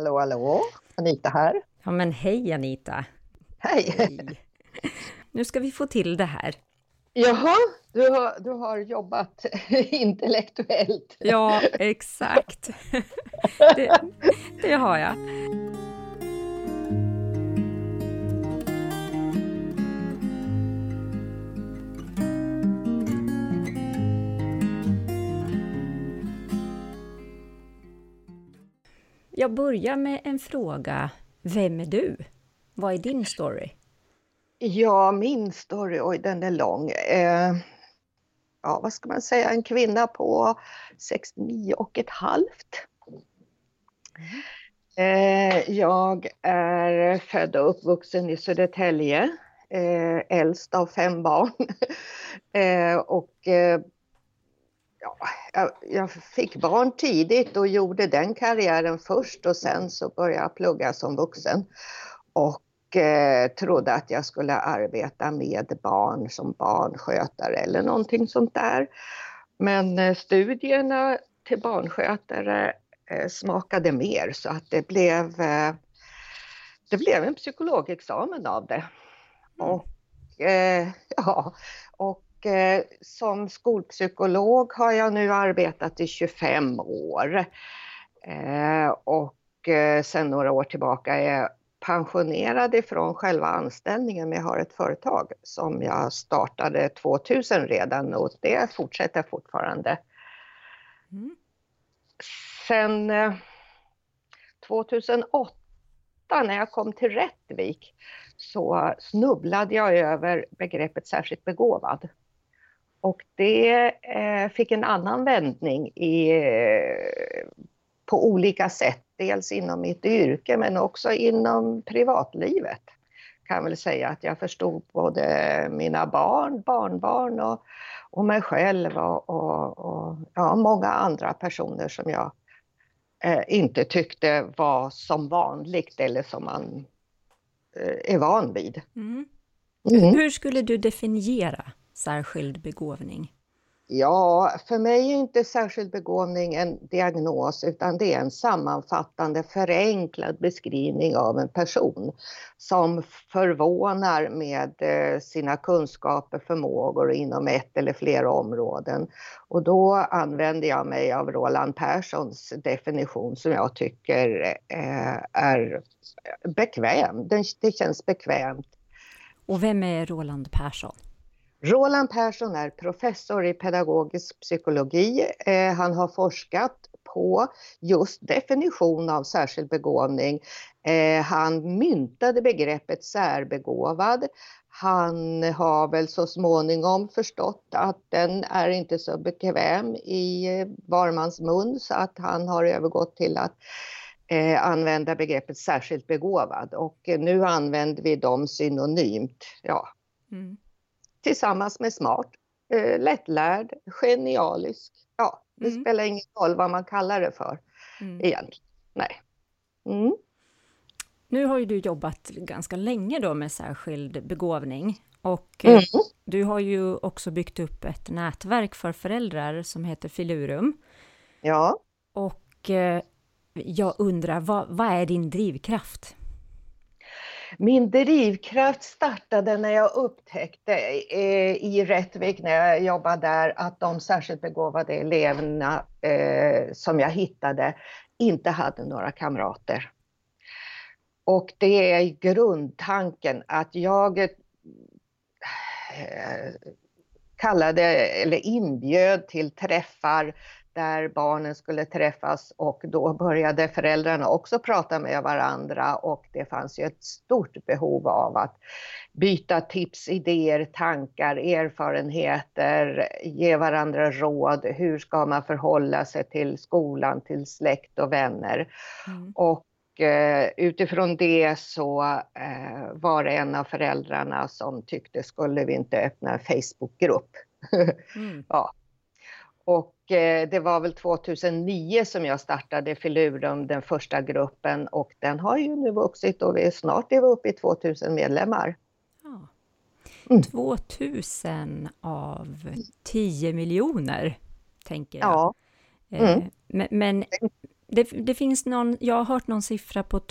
Hallå, hallå. Anita här. Ja men hej Anita. Hej. Hej. Nu ska vi få till det här. Jaha, du har jobbat intellektuellt. Ja, exakt. Det har jag. Jag börjar med en fråga. Vem är du? Vad är din story? Ja, min story, oj den är lång. Ja, vad ska man säga? En kvinna på 69 och ett halvt. Jag är född och uppvuxen i Södertälje. Äldst av 5 barn. Jag fick barn tidigt och gjorde den karriären först och sen så började jag plugga som vuxen. Och trodde att jag skulle arbeta med barn som barnskötare eller någonting sånt där. Men studierna till barnskötare smakade mer så att det blev en psykologexamen av det. Och som skolpsykolog har jag nu arbetat i 25 år. Sen några år tillbaka är jag pensionerad ifrån själva anställningen, men jag har ett företag som jag startade 2000 redan och det fortsätter fortfarande. Sen 2008 när jag kom till Rättvik så snubblade jag över begreppet särskilt begåvad. Och det fick en annan vändning på olika sätt. Dels inom mitt yrke men också inom privatlivet. Kan väl säga att jag förstod både mina barn, barnbarn och mig själv och många andra personer som jag inte tyckte var som vanligt eller som man är van vid. Hur skulle du definiera särskild begåvning? Ja, för mig är inte särskild begåvning en diagnos utan det är en sammanfattande förenklad beskrivning av en person som förvånar med sina kunskaper, förmågor inom ett eller flera områden. Och då använder jag mig av Roland Perssons definition som jag tycker är bekväm. Det känns bekvämt. Och vem är Roland Persson? Roland Persson är professor i pedagogisk psykologi. Han har forskat på just definition av särskild begåvning. Han myntade begreppet särbegåvad. Han har väl så småningom förstått att den är inte så bekväm i var mans mun så att han har övergått till att använda begreppet särskilt begåvad. Och nu använder vi dem synonymt. Ja. Tillsammans med smart, lättlärd, genialisk. Ja, det spelar ingen roll vad man kallar det för egentligen. Nej. Nu har ju du jobbat ganska länge då med särskild begåvning. Och du har ju också byggt upp ett nätverk för föräldrar som heter Filurum. Ja. Och jag undrar, vad är din drivkraft? Min drivkraft startade när jag upptäckte i Rättvik när jag jobbade där att de särskilt begåvade eleverna som jag hittade inte hade några kamrater. Och det är grundtanken att jag inbjöd till träffar där barnen skulle träffas och då började föräldrarna också prata med varandra och det fanns ju ett stort behov av att byta tips, idéer, tankar, erfarenheter, ge varandra råd. Hur ska man förhålla sig till skolan, till släkt och vänner? Och utifrån det så var det en av föräldrarna som tyckte skulle vi inte öppna en Facebookgrupp. Ja. Och det var väl 2009 som jag startade Filurum, den första gruppen. Och den har ju nu vuxit och snart är vi uppe i 2000 medlemmar. Ja. 2000 av 10 miljoner, tänker jag. Ja. Men Det finns jag har hört någon siffra på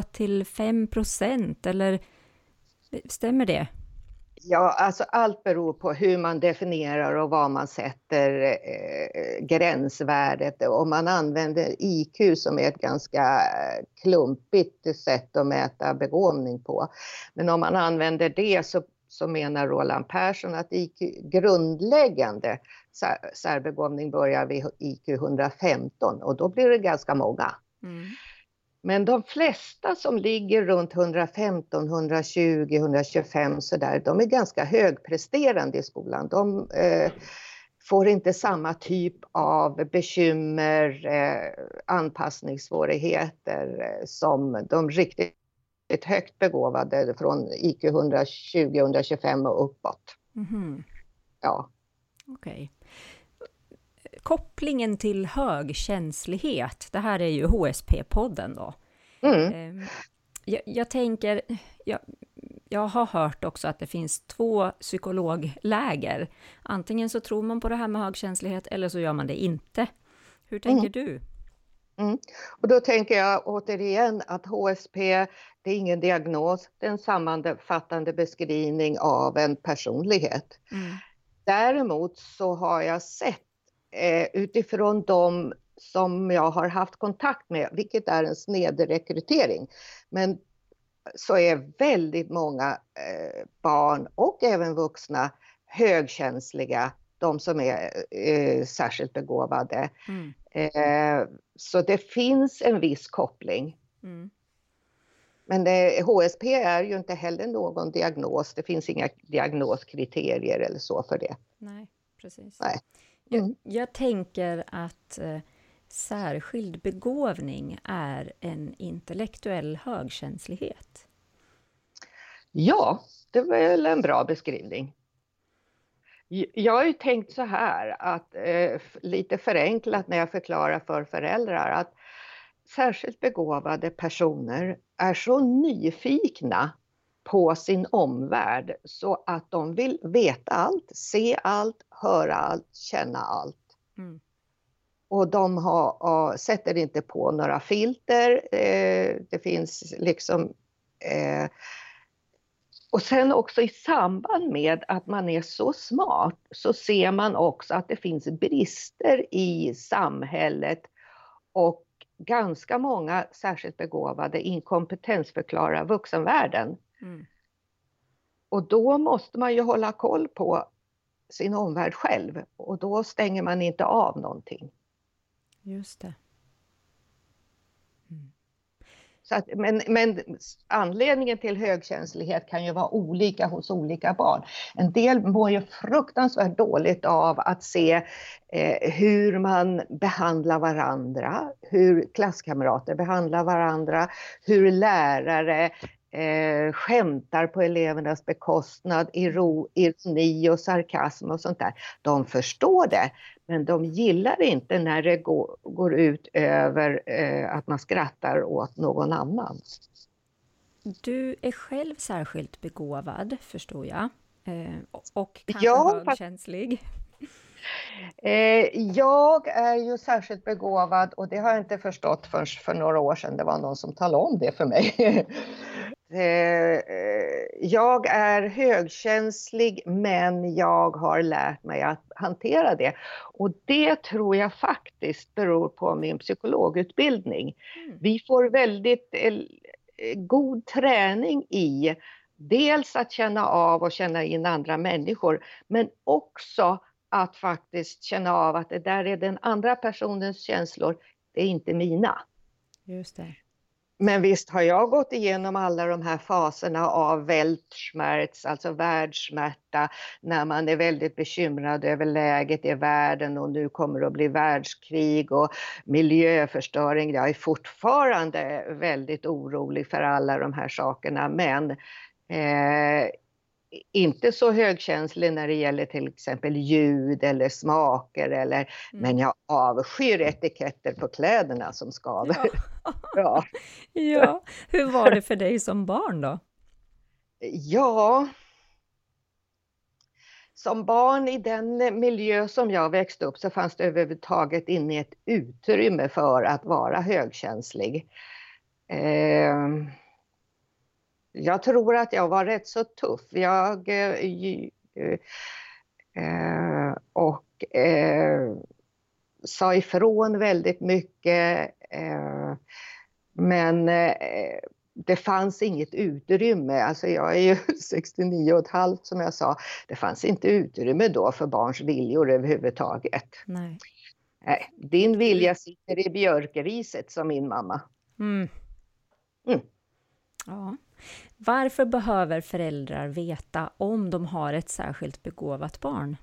2-5%, eller stämmer det? Ja, alltså allt beror på hur man definierar och vad man sätter gränsvärdet. Om man använder IQ som är ett ganska klumpigt sätt att mäta begåvning på. Men om man använder det så menar Roland Persson att IQ, grundläggande särbegåvning börjar vid IQ 115 och då blir det ganska många. Mm. Men de flesta som ligger runt 115, 120, 125 sådär, de är ganska högpresterande i skolan. De får inte samma typ av bekymmer, anpassningssvårigheter som de riktigt högt begåvade från IQ 120, 125 och uppåt. Mm-hmm. Ja. Okej. Kopplingen till högkänslighet, det här är ju HSP-podden då. Mm. Jag tänker, jag har hört också att det finns 2 psykologläger. Antingen så tror man på det här med högkänslighet eller så gör man det inte. Hur tänker du? Mm. Och då tänker jag återigen att HSP, det är ingen diagnos, det är en sammanfattande beskrivning av en personlighet. Mm. Däremot så har jag sett utifrån de som jag har haft kontakt med, vilket är en snedrekrytering, men så är väldigt många barn och även vuxna högkänsliga, de som är särskilt begåvade. Mm. Så det finns en viss koppling. Mm. Men HSP är ju inte heller någon diagnos, det finns inga diagnoskriterier eller så för det. Nej, precis. Nej. Mm. Jag tänker att särskild begåvning är en intellektuell högkänslighet. Ja, det var väl en bra beskrivning. Jag har ju tänkt så här att lite förenklat när jag förklarar för föräldrar att särskilt begåvade personer är så nyfikna på sin omvärld så att de vill veta allt, se allt, höra allt, känna allt. Mm. Och de sätter inte på några filter. Det finns liksom... och sen också i samband med att man är så smart så ser man också att det finns brister i samhället och ganska många särskilt begåvade inkompetensförklarar vuxenvärlden. Mm. Och då måste man ju hålla koll på sin omvärld själv och då stänger man inte av någonting. Just det. Mm. Så att, men anledningen till högkänslighet kan ju vara olika hos olika barn. En del mår ju fruktansvärt dåligt av att se hur man behandlar varandra, hur klasskamrater behandlar varandra, hur lärare skämtar på elevernas bekostnad, ironi och sarkasm och sånt där. De förstår det, men de gillar inte när det går ut över att man skrattar åt någon annan. Du är själv särskilt begåvad, förstår jag. Och kanske högkänslig. Jag är ju särskilt begåvad och det har jag inte förstått förrän för några år sedan. Det var någon som talade om det för mig. Jag är högkänslig men jag har lärt mig att hantera det. Och det tror jag faktiskt beror på min psykologutbildning. Mm. Vi får väldigt god träning i dels att känna av och känna in andra människor men också att faktiskt känna av att det där är den andra personens känslor, det är inte mina. Just det. Men visst har jag gått igenom alla de här faserna av Weltschmerz, alltså världssmärta, när man är väldigt bekymrad över läget i världen och nu kommer det att bli världskrig och miljöförstöring. Jag är fortfarande väldigt orolig för alla de här sakerna, men inte så högkänslig när det gäller till exempel ljud eller smaker men jag avskyr etiketter på kläderna som skaver. Ja. Ja, hur var det för dig som barn då? Ja, som barn i den miljö som jag växte upp så fanns det överhuvudtaget inte ett utrymme för att vara högkänslig. Jag tror att jag var rätt så tuff. Jag sa ifrån väldigt mycket, men det fanns inget utrymme. Alltså jag är ju 69,5 som jag sa. Det fanns inte utrymme då för barns viljor överhuvudtaget. Nej. Din vilja sitter i björkriset, som min mamma. Ja. Varför behöver föräldrar veta om de har ett särskilt begåvat barn?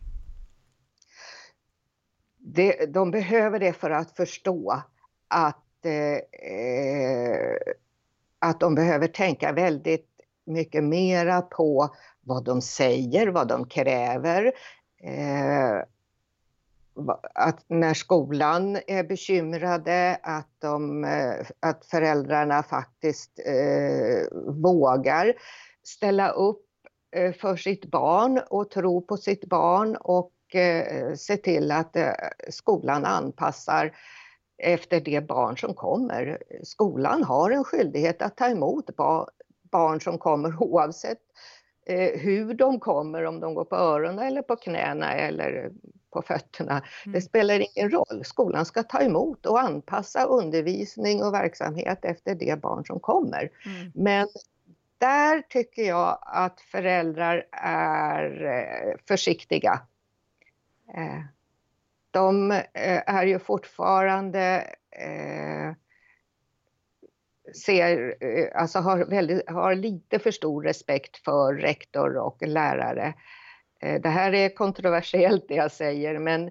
De behöver det för att förstå att de behöver tänka väldigt mycket mera på vad de säger, vad de kräver. Att när skolan är bekymrade, att föräldrarna faktiskt vågar ställa upp för sitt barn och tro på sitt barn och se till att skolan anpassar efter det barn som kommer. Skolan har en skyldighet att ta emot barn som kommer oavsett hur de kommer, om de går på öronen eller på knäna eller på fötterna. Det spelar ingen roll. Skolan ska ta emot och anpassa undervisning och verksamhet efter det barn som kommer. Men där tycker jag att föräldrar är försiktiga. De är ju fortfarande har lite för stor respekt för rektor och lärare. Det här är kontroversiellt det jag säger, men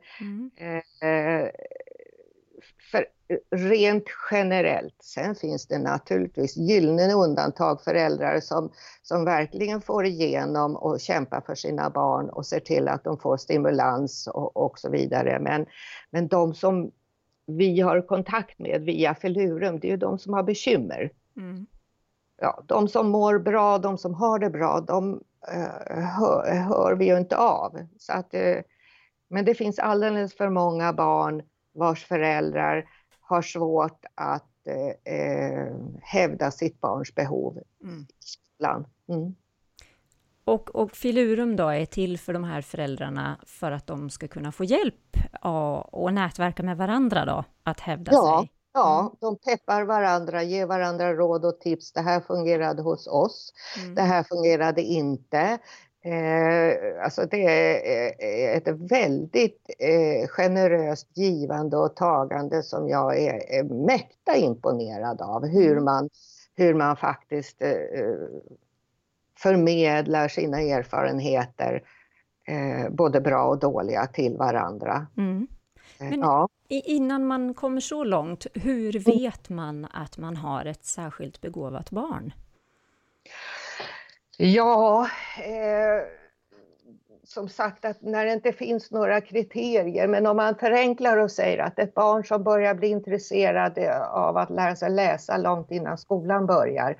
för rent generellt. Sen finns det naturligtvis gyllene undantag, föräldrar som verkligen får igenom och kämpar för sina barn och ser till att de får stimulans och så vidare. Men de som vi har kontakt med via Filurum, det är ju de som har bekymmer. Ja, de som mår bra, de som har det bra, de hör vi ju inte av. Så att, men det finns alldeles för många barn vars föräldrar har svårt att hävda sitt barns behov i skolan. Och Filurum då är till för de här föräldrarna för att de ska kunna få hjälp och nätverka med varandra då, att hävda sig? Ja, de peppar varandra, ger varandra råd och tips. Det här fungerade hos oss, det här fungerade inte. Alltså det är ett väldigt generöst givande och tagande som jag är mäkta imponerad av. Hur man faktiskt förmedlar sina erfarenheter, både bra och dåliga, till varandra. Men innan man kommer så långt, hur vet man att man har ett särskilt begåvat barn? Ja, som sagt, att när det inte finns några kriterier, men om man förenklar och säger att ett barn som börjar bli intresserad av att lära sig läsa långt innan skolan börjar,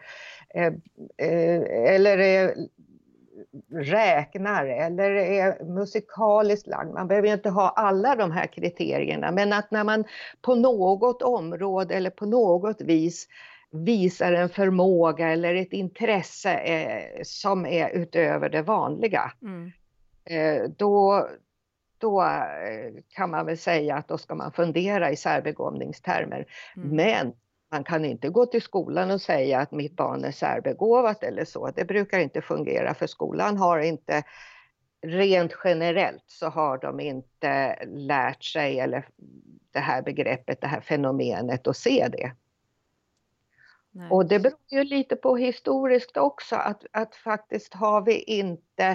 eller räknar eller är musikaliskt lagd. Man behöver inte ha alla de här kriterierna, men att när man på något område eller på något vis visar en förmåga eller ett intresse som är utöver det vanliga, då kan man väl säga att då ska man fundera i särbegåvningstermer. Men man kan inte gå till skolan och säga att mitt barn är särbegåvat eller så. Det brukar inte fungera, för skolan har inte, rent generellt så har de inte lärt sig eller det här begreppet, det här fenomenet, och se det. Nej. Och det beror ju lite på historiskt också, att faktiskt har vi inte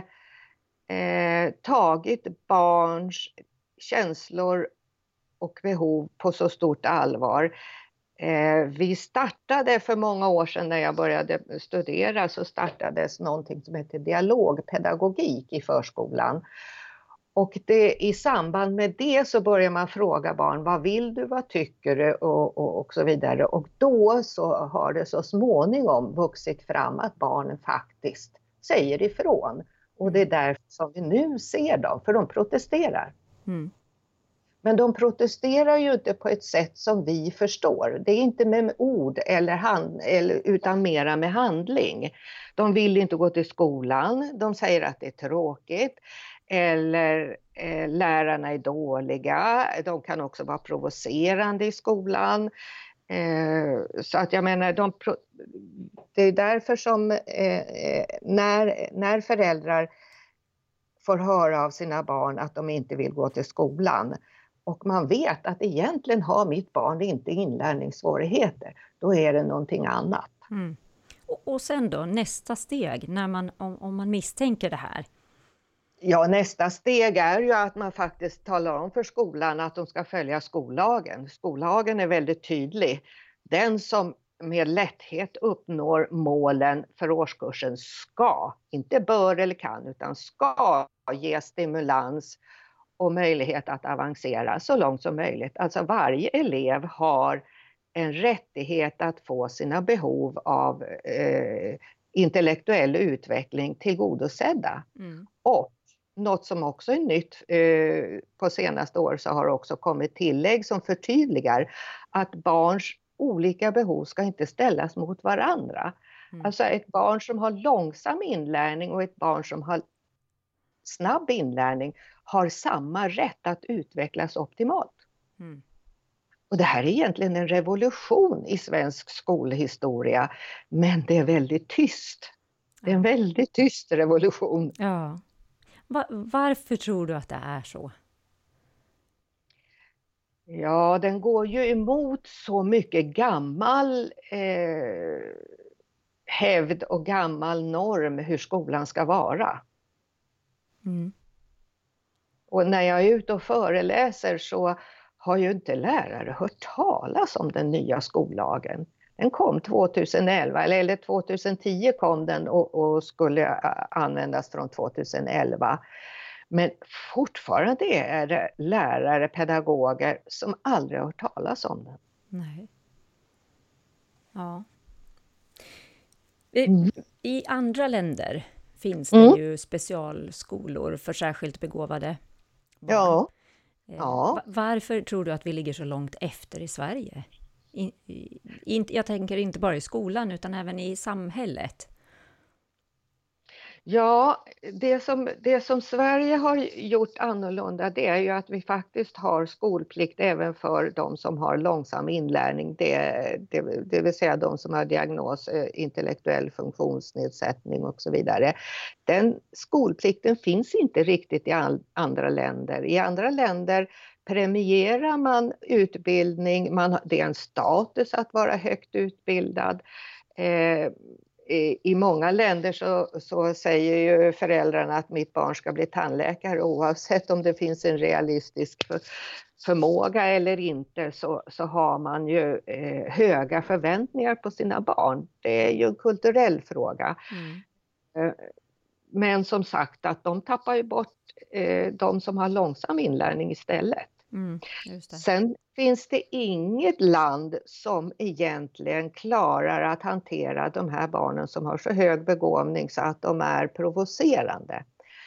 tagit barns känslor och behov på så stort allvar. Vi startade för många år sedan, när jag började studera, så startades någonting som heter dialogpedagogik i förskolan. Och i samband med det så börjar man fråga barn, vad vill du, vad tycker du och så vidare. Och då så har det så småningom vuxit fram att barnen faktiskt säger ifrån Och det är därför som vi nu ser dem, för de protesterar. Mm. Men de protesterar ju inte på ett sätt som vi förstår. Det är inte med ord utan mera med handling. De vill inte gå till skolan, de säger att det är tråkigt. Eller lärarna är dåliga, de kan också vara provocerande i skolan. Så att jag menar, det är därför som när föräldrar får höra av sina barn att de inte vill gå till skolan och man vet att egentligen har mitt barn inte inlärningssvårigheter, då är det någonting annat. Mm. Och sen då, nästa steg, när om man misstänker det här? Ja, nästa steg är ju att man faktiskt talar om för skolan att de ska följa skollagen. Skollagen är väldigt tydlig. Den som med lätthet uppnår målen för årskursen ska, inte bör eller kan, utan ska ge stimulans och möjlighet att avancera så långt som möjligt. Alltså varje elev har en rättighet att få sina behov av intellektuell utveckling tillgodosedda. Mm. Och något som också är nytt på senaste år, så har också kommit tillägg som förtydligar att barns olika behov ska inte ställas mot varandra. Mm. Alltså ett barn som har långsam inlärning och ett barn som har snabb inlärning har samma rätt att utvecklas optimalt. Mm. Och det här är egentligen en revolution i svensk skolhistoria, men det är väldigt tyst. Det är en väldigt tyst revolution. Ja. Varför tror du att det är så? Ja, den går ju emot så mycket gammal hävd och gammal norm hur skolan ska vara. Mm. Och när jag är ute och föreläser så har ju inte lärare hört talas om den nya skollagen. Den kom 2011, eller 2010 kom den och skulle användas från 2011. Men fortfarande är det lärare, pedagoger som aldrig har hört talas om den. Nej. Ja. I andra länder finns det ju specialskolor för särskilt begåvade barn. Ja. Varför tror du att vi ligger så långt efter i Sverige? Jag tänker inte bara i skolan utan även i samhället. Ja, det som Sverige har gjort annorlunda, det är ju att vi faktiskt har skolplikt även för de som har långsam inlärning. Det vill säga de som har diagnos intellektuell funktionsnedsättning och så vidare. Den skolplikten finns inte riktigt i andra länder. I andra länder premierar man utbildning, det är en status att vara högt utbildad. I många länder så säger ju föräldrarna att mitt barn ska bli tandläkare oavsett om det finns en realistisk förmåga eller inte, så har man ju höga förväntningar på sina barn. Det är ju en kulturell fråga. Mm. Men som sagt att de tappar ju bort de som har långsam inlärning istället. Mm, just det. Sen finns det inget land som egentligen klarar att hantera de här barnen som har så hög begåvning så att de är provocerande.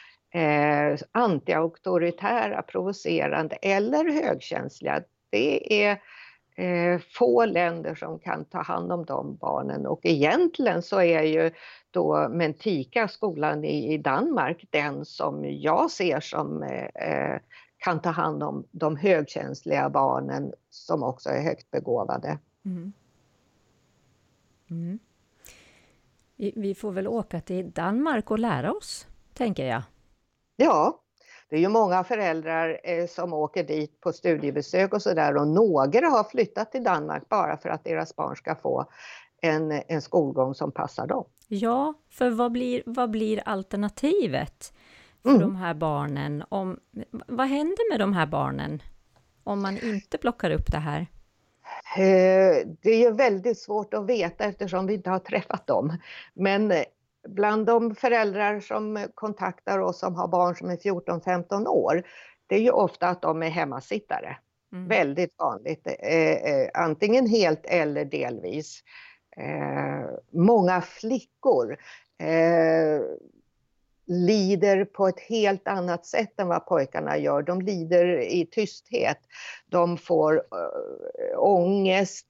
Anti-auktoritära, provocerande eller högkänsliga. Det är få länder som kan ta hand om de barnen, och egentligen så är ju då Mentika, skolan i Danmark, den som jag ser som kan ta hand om de högkänsliga barnen som också är högt begåvade. Mm. Mm. Vi får väl åka till Danmark och lära oss, tänker jag. Ja, det är ju många föräldrar som åker dit på studiebesök och sådär, och några har flyttat till Danmark bara för att deras barn ska få en skolgång som passar dem. Ja, för vad blir alternativet för de här barnen? Vad händer med de här barnen om man inte plockar upp det här? Det är ju väldigt svårt att veta eftersom vi inte har träffat dem. Men bland de föräldrar som kontaktar oss som har barn som är 14-15 år, det är ju ofta att de är hemmasittare. Mm. Väldigt vanligt. Antingen helt eller delvis. Många flickor. lider på ett helt annat sätt än vad pojkarna gör. De lider i tysthet. De får ångest,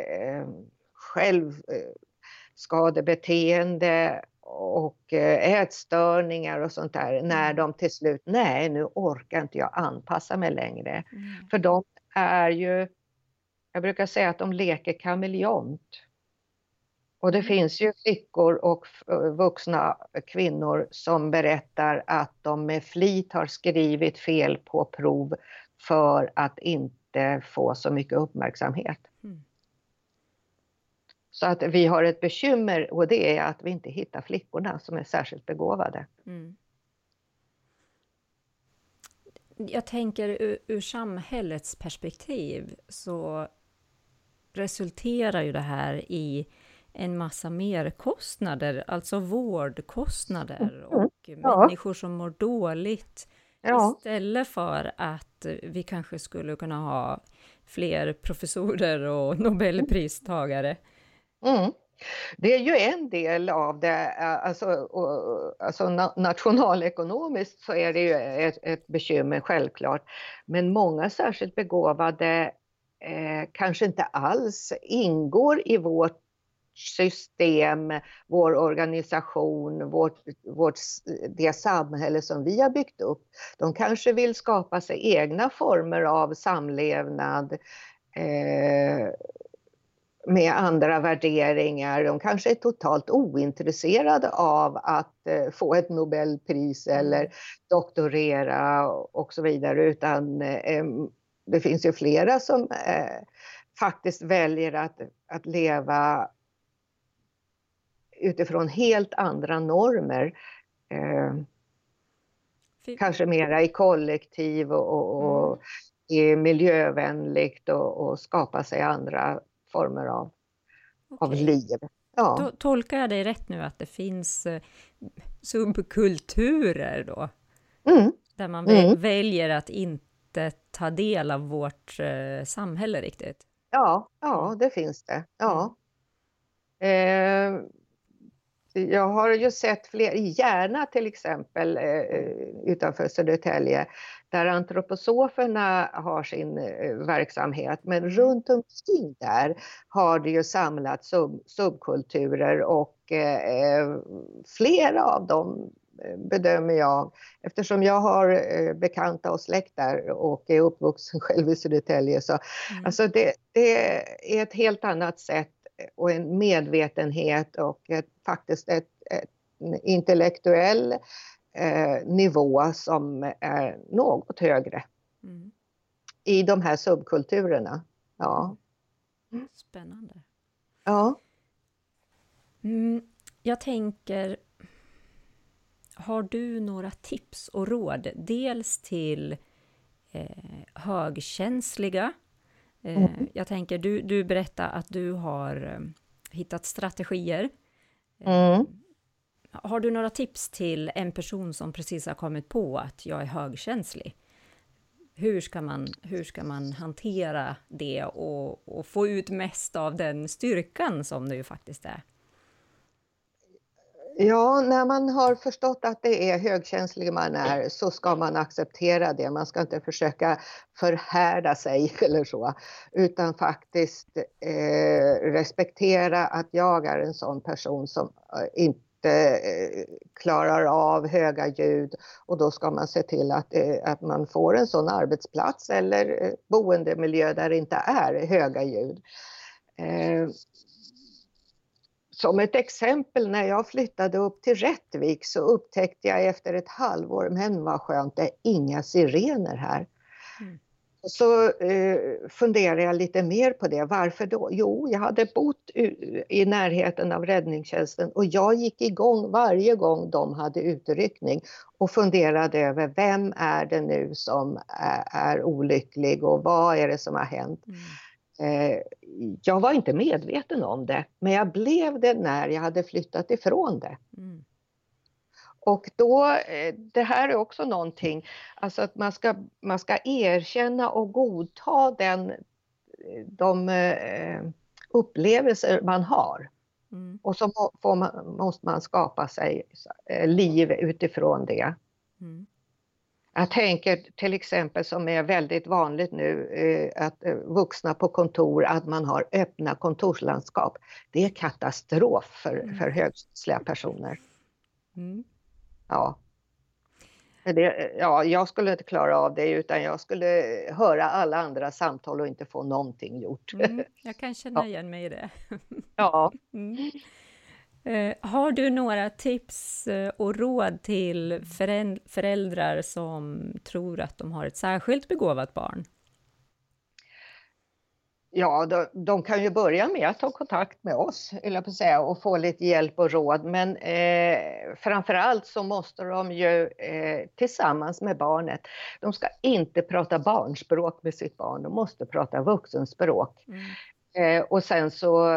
självskadebeteende och ätstörningar och sånt där. När de till slut, nej nu orkar inte jag anpassa mig längre. För de är ju, jag brukar säga att de leker kameleont. Och det finns ju flickor och vuxna kvinnor som berättar att de med flit har skrivit fel på prov för att inte få så mycket uppmärksamhet. Så att vi har ett bekymmer, och det är att vi inte hittar flickorna som är särskilt begåvade. Jag tänker ur samhällets perspektiv så resulterar ju det här i en massa merkostnader, alltså vårdkostnader och människor som mår dåligt. Istället för att vi kanske skulle kunna ha fler professorer och Nobelpristagare. Det är ju en del av det, alltså nationalekonomiskt så är det ju ett bekymmer självklart. Men många särskilt begåvade kanske inte alls ingår i vårt system, vår organisation, det samhälle som vi har byggt upp. De kanske vill skapa sig egna former av samlevnad med andra värderingar. De kanske är totalt ointresserade av att få ett Nobelpris eller doktorera och så vidare, utan det finns ju flera som faktiskt väljer att leva utifrån helt andra normer. Kanske mera i kollektiv och är miljövänligt och skapa sig andra former av liv. Ja. Tolkar jag dig rätt nu att det finns subkulturer då? Där man väljer att inte ta del av vårt samhälle riktigt? Ja, det finns det. Ja. Jag har ju sett fler, i Järna till exempel utanför Södertälje, där antroposoferna har sin verksamhet, men runt omkring där har det ju samlat subkulturer och flera av dem bedömer jag, eftersom jag har bekanta och släkt där och är uppvuxen själv i Södertälje, så alltså det är ett helt annat sätt och en medvetenhet och faktiskt ett intellektuell nivå som är något högre i de här subkulturerna. Ja. Spännande. Ja. Jag tänker, har du några tips och råd? Dels till högkänsliga. Jag tänker, du berättar att du har hittat strategier. Har du några tips till en person som precis har kommit på att jag är högkänslig? Hur ska man hantera det och få ut mest av den styrkan som det ju faktiskt är? Ja, när man har förstått att det är högkänslig man är, så ska man acceptera det. Man ska inte försöka förhärda sig eller så, utan faktiskt respektera att jag är en sån person som inte klarar av höga ljud, och då ska man se till att man får en sån arbetsplats eller boendemiljö där det inte är höga ljud. Som ett exempel, när jag flyttade upp till Rättvik så upptäckte jag efter ett halvår, men vad skönt, det är inga sirener här. Och så funderade jag lite mer på det. Varför då? Jo, jag hade bott i närheten av räddningstjänsten och jag gick igång varje gång de hade utryckning och funderade över vem är det nu som är olycklig och vad är det som har hänt. Jag var inte medveten om det, men jag blev det när jag hade flyttat ifrån det. Och då, det här är också någonting, alltså att man ska erkänna och godta de upplevelser man har. Och så måste man skapa sig liv utifrån det. Jag tänker till exempel, som är väldigt vanligt nu, att vuxna på kontor, att man har öppna kontorslandskap. Det är katastrof för högkänsliga personer. Ja. Jag skulle inte klara av det, utan jag skulle höra alla andra samtal och inte få någonting gjort. Jag kan känna igen mig i det. Ja. Har du några tips och råd till föräldrar som tror att de har ett särskilt begåvat barn? Ja, de kan ju börja med att ta kontakt med oss, eller på säga, och få lite hjälp och råd. Men framförallt så måste de ju tillsammans med barnet, de ska inte prata barnspråk med sitt barn, de måste prata vuxenspråk. Och sen så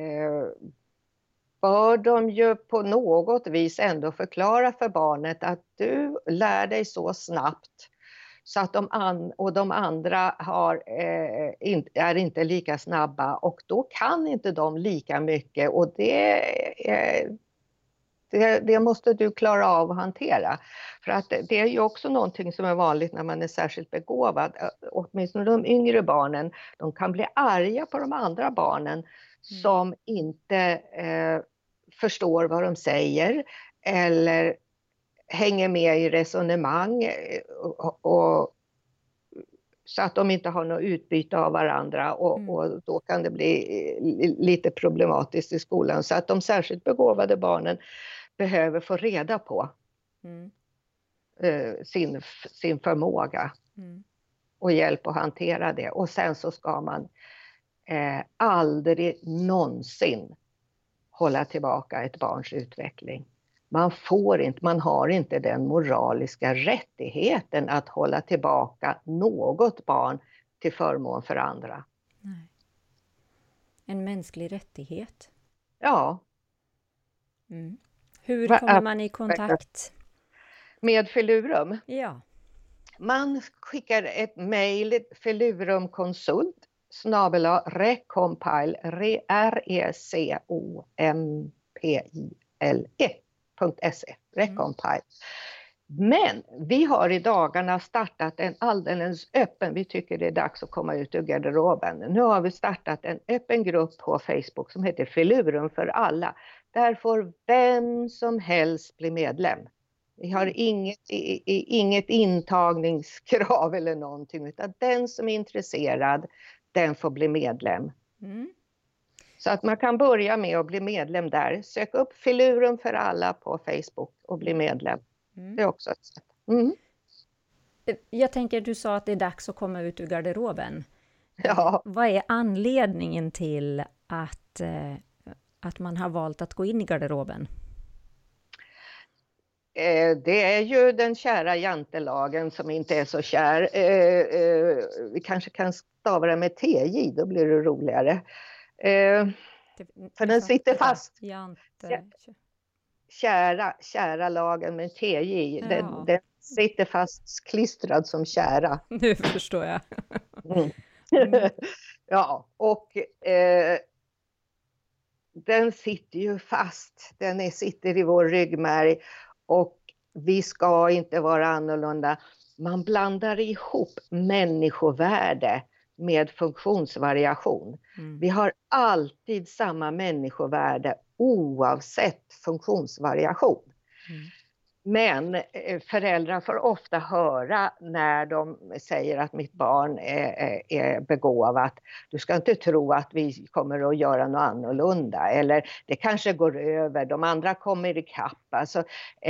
bör de ju på något vis ändå förklara för barnet att du lär dig så snabbt så att de andra är inte lika snabba, och då kan inte de lika mycket, och det måste du klara av att hantera. För att det är ju också någonting som är vanligt när man är särskilt begåvad. Åtminstone de yngre barnen, de kan bli arga på de andra barnen som inte förstår vad de säger eller hänger med i resonemang, och så att de inte har något utbyte av varandra, och då kan det bli lite problematiskt i skolan. Så att de särskilt begåvade barnen behöver få reda på sin förmåga och hjälp att hantera det. Och sen så ska man aldrig någonsin hålla tillbaka ett barns utveckling. Man har inte den moraliska rättigheten att hålla tillbaka något barn till förmån för andra. Nej. En mänsklig rättighet. Ja. Hur kommer man i kontakt? Med Filurum? Ja. Man skickar ett mejl, filurumkonsult@recompile, recompile. Men vi har i dagarna startat en alldeles öppen, vi tycker det är dags att komma ut ur garderoben. Nu har vi startat en öppen grupp på Facebook som heter Filurum för alla. Där får vem som helst bli medlem. Vi har inget intagningskrav eller någonting, utan den som är intresserad, den får bli medlem. Så att man kan börja med att bli medlem där. Sök upp Filurum för alla på Facebook och bli medlem. Det är också ett sätt. Jag tänker, du sa att det är dags att komma ut ur garderoben. Ja. Vad är anledningen till att man har valt att gå in i garderoben? Det är ju den kära jantelagen som inte är så kär. Vi kanske kan stava det med TJ, då blir det roligare. För den sitter fast. Kära lagen med TJ. Ja. Den sitter fast klistrad som kära. Nu förstår jag. Ja, och den sitter ju fast. Den sitter i vår ryggmärg. Och vi ska inte vara annorlunda. Man blandar ihop människovärde med funktionsvariation. Vi har alltid samma människovärde oavsett funktionsvariation. Men föräldrar får ofta höra när de säger att mitt barn är begåvat. Du ska inte tro att vi kommer att göra något annorlunda. Eller det kanske går över, de andra kommer ikapp. Alltså,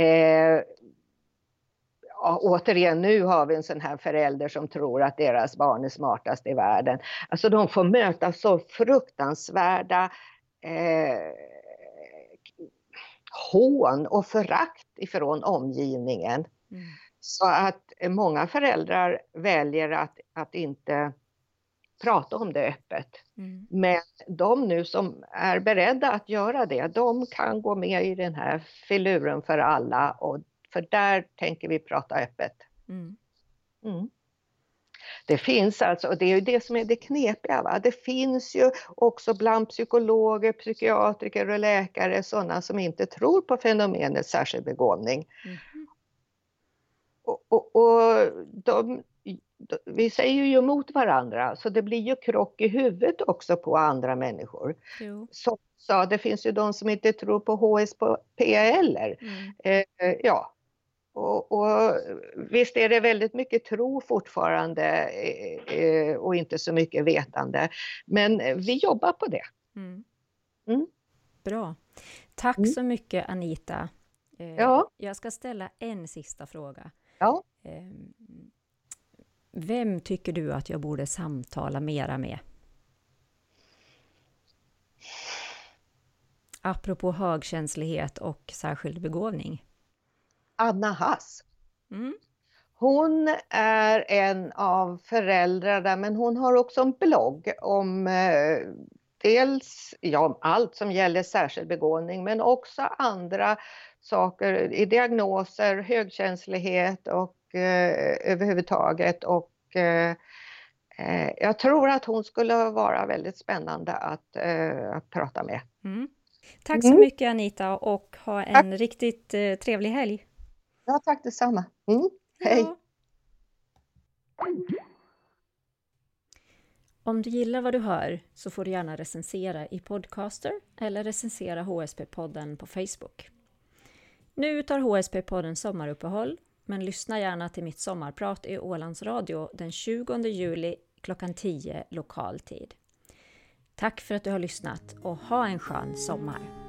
återigen, nu har vi en sån här förälder som tror att deras barn är smartast i världen. Alltså de får möta så fruktansvärda hån och förakt ifrån omgivningen. Så att många föräldrar väljer att inte prata om det öppet. Men de nu som är beredda att göra det, de kan gå med i den här Filurum för alla, och för där tänker vi prata öppet. Det finns alltså, och det är ju det som är det knepiga, va? Det finns ju också bland psykologer, psykiatriker och läkare sådana som inte tror på fenomenet särskild begåvning. Och vi säger ju emot varandra, så det blir ju krock i huvudet också på andra människor. Som sa, det finns ju de som inte tror på HSP heller. Ja. Och visst är det väldigt mycket tro fortfarande och inte så mycket vetande. Men vi jobbar på det. Bra. Tack så mycket, Anita. Ja. Jag ska ställa en sista fråga. Ja. Vem tycker du att jag borde samtala mera med? Apropå högkänslighet och särskild begåvning. Anna Hass. Hon är en av föräldrarna, men hon har också en blogg om dels allt som gäller särskild begåvning, men också andra saker i diagnoser, högkänslighet och överhuvudtaget. Och jag tror att hon skulle vara väldigt spännande att prata med. Tack så mycket, Anita, och ha en riktigt trevlig helg. Ja, tack detsamma. Hej. Ja. Om du gillar vad du hör så får du gärna recensera i Podcaster eller recensera HSP-podden på Facebook. Nu tar HSP-podden sommaruppehåll, men lyssna gärna till mitt sommarprat i Ålands Radio den 20 juli klockan 10 lokal tid. Tack för att du har lyssnat och ha en skön sommar!